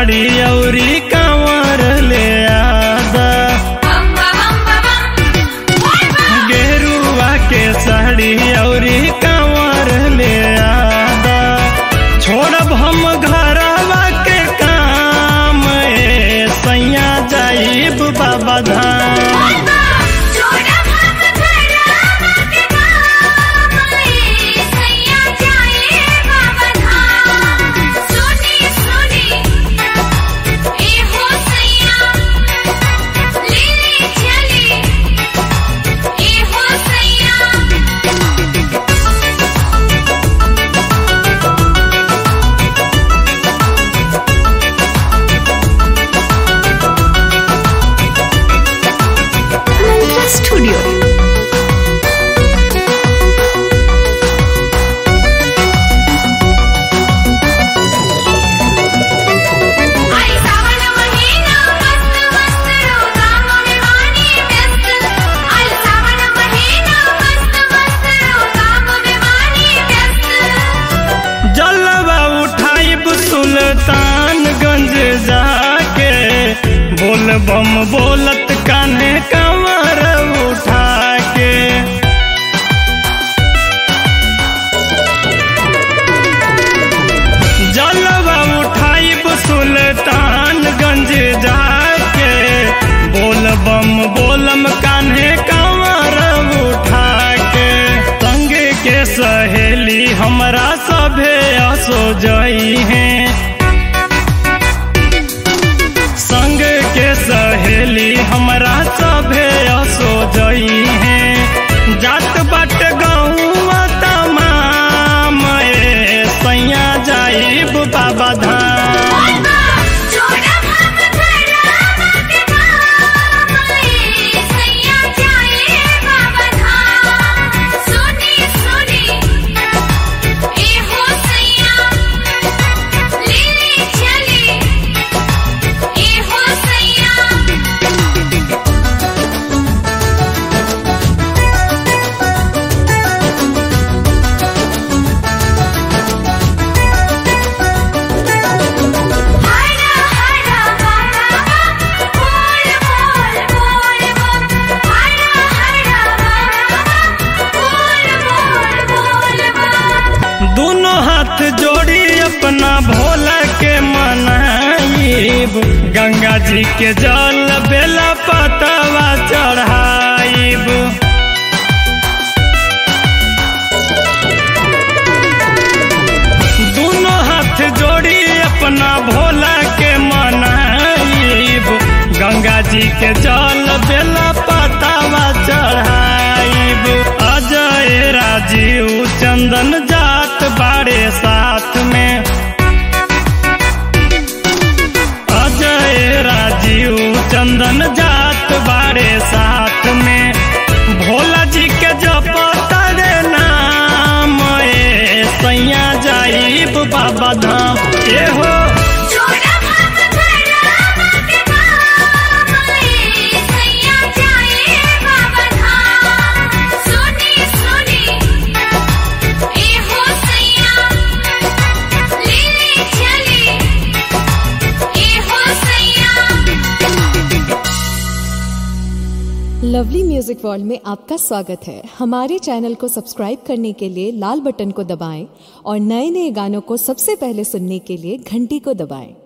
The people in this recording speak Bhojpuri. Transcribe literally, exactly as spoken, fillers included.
साड़ी औरी कांवर ले आदा, गेरुआ के साड़ी औरी कांवर ले आदा, छोड़ब हम घरवा के काम ए सैया जाइब बाबा धाम। स्टूडियो जलवा उठाइब सुल्तानगंज जाके, बोल बम बोलत कान्हे कंवर उठा के। जलवा उठाइब सुल्तानगंज जाके, बोल बम बोलम कान्हे कंवर उठा के। संग के सहेली हमरा सभे असो जई हैं, संग के सहेली हमरा सभे असो जई हैं। जात बाट गौवा तमाम ए सैया जाइब बाबा धाम। दोनों हाथ जोड़ी अपना भोला के मनाइब, गंगा जी के जल बेला पतवा चढ़ाइब। दोनों हाथ जोड़ी अपना भोला के मनाइब, गंगा जी के जल बेला पतवा चढ़ाइब। अजय राजीव चंदन जात बाड़े साथ में, अजय राजीव चंदन जात बाड़े साथ में। भोला जी के जपता रे नाम ए सैया जाइब बाबा धाम। ए हो लवली म्यूजिक वर्ल्ड में आपका स्वागत है। हमारे चैनल को सब्सक्राइब करने के लिए लाल बटन को दबाएं और नए नए गानों को सबसे पहले सुनने के लिए घंटी को दबाएं।